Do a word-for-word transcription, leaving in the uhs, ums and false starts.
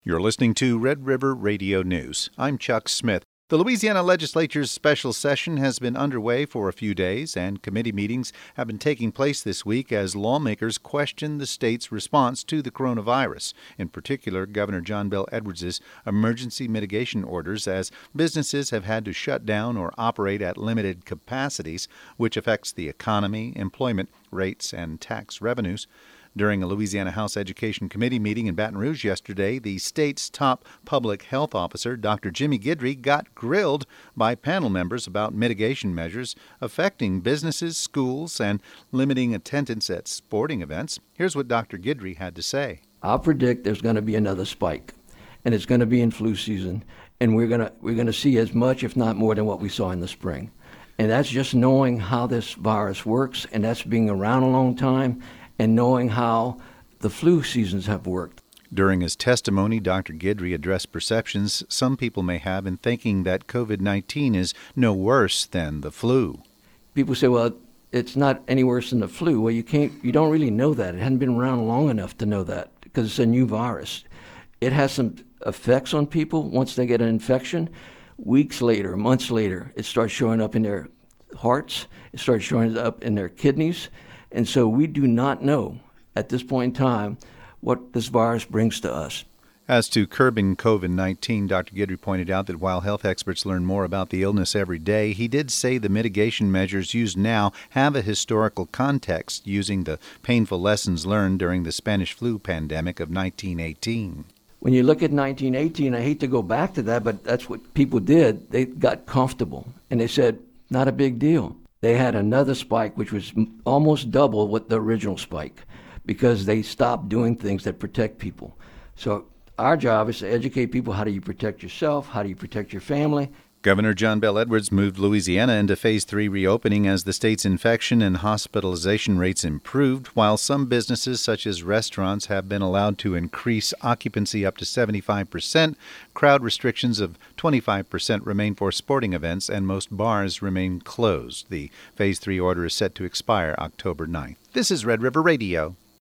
You're listening to Red River Radio News. I'm Chuck Smith. The Louisiana Legislature's special session has been underway for a few days, and committee meetings have been taking place this week as lawmakers question the state's response to the coronavirus, in particular Governor John Bel Edwards' emergency mitigation orders, as businesses have had to shut down or operate at limited capacities, which affects the economy, employment rates, and tax revenues. During a Louisiana House Education Committee meeting in Baton Rouge yesterday, the state's top public health officer, Doctor Jimmy Guidry, got grilled by panel members about mitigation measures affecting businesses, schools, and limiting attendance at sporting events. Here's what Doctor Guidry had to say. I'll predict there's going to be another spike, and it's going to be in flu season, and we're going to we're going to see as much, if not more, than what we saw in the spring. And that's just knowing how this virus works, and that's being around a long time, and knowing how the flu seasons have worked. During his testimony, Doctor Guidry addressed perceptions some people may have in thinking that covid nineteen is no worse than the flu. People say, well, it's not any worse than the flu. Well, you can't, you don't really know that. It hadn't been around long enough to know that because it's a new virus. It has some effects on people once they get an infection. Weeks later, months later, it starts showing up in their hearts. It starts showing up in their kidneys. And so we do not know at this point in time what this virus brings to us. As to curbing covid nineteen, Doctor Guidry pointed out that while health experts learn more about the illness every day, he did say the mitigation measures used now have a historical context, using the painful lessons learned during the Spanish flu pandemic of nineteen eighteen. When you look at nineteen eighteen, I hate to go back to that, but that's what people did. They got comfortable, and they said, not a big deal. They had another spike, which was almost double what the original spike, because they stopped doing things that protect people. So our job is to educate people. How do you protect yourself? How do you protect your family? Governor John Bel Edwards moved Louisiana into Phase three reopening as the state's infection and hospitalization rates improved, while some businesses, such as restaurants, have been allowed to increase occupancy up to seventy-five percent. Crowd restrictions of twenty-five percent remain for sporting events, and most bars remain closed. The Phase three order is set to expire October ninth. This is Red River Radio.